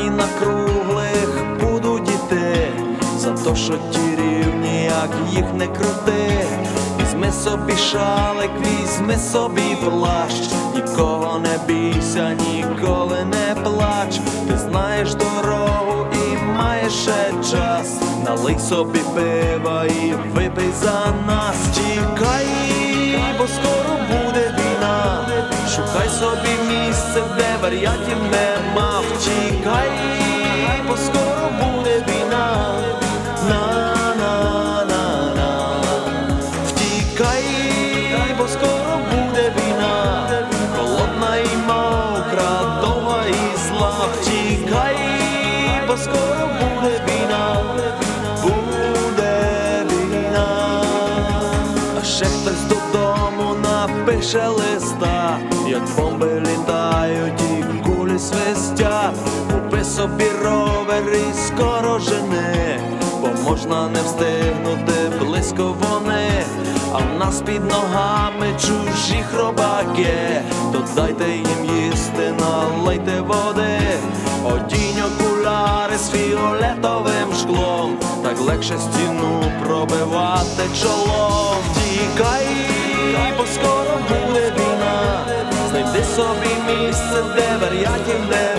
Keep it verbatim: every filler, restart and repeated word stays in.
дні на круглих будуть іти, за то, що ті рівні, як їх не крути. Візьми собі шалик, візьми собі плащ, нікого не бійся, ніколи не плач. Ти знаєш дорогу і маєш ще час, налий собі пива і випий за нас. Тікай, бо скоро буде війна, шукай собі місце, де варіантів нема. Втікай, бо скоро буде війна, на-на-на-на. Втікай, бо скоро буде війна, холодна і мокра, довга і зла. Втікай, бо скоро буде війна, буде війна. А ще хтось додому напише листа, як бомби літають і кулі свистять. Купи собі ровер і скоро жени, бо можна не встигнути близько вони. А в нас під ногами чужі хробаки, то дайте їм їсти, налийте води. Одінь окуляри з фіолетовим шклом, так легше стіну пробивати чолом. Тікай, бо скоро буде війна, знайди собі місце, де варіантів не